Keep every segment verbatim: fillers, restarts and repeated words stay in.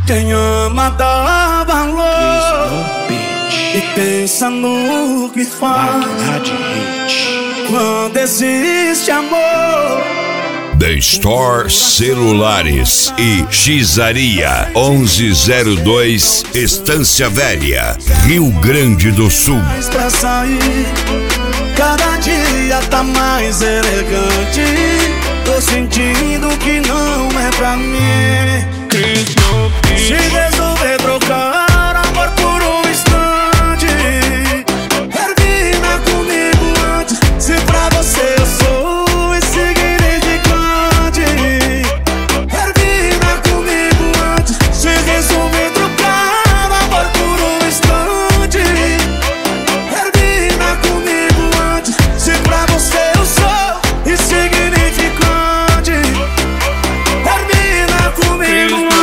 Quem ama dá valor e pensa no que faz quando existe amor. The Store Celulares e Gizaria onze zero dois, Estância Velha, Rio Grande do Sul. Pra sair, cada dia tá mais elegante. Tô sentindo que não é pra mim. Se resolver trocar amor por um instante, termina comigo antes. Se pra você eu sou insignificante, termina comigo antes. Se resolver trocar amor por um instante, termina comigo antes. Se pra você eu sou insignificante, termina comigo antes.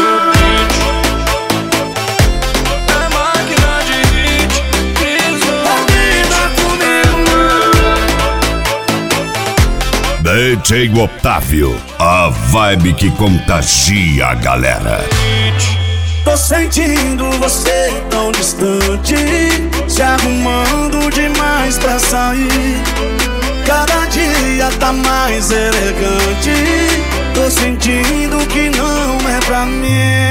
D J Otávio, a vibe que contagia a galera. Tô sentindo você tão distante, se arrumando demais pra sair. Cada dia tá mais elegante. Tô sentindo que não é pra mim.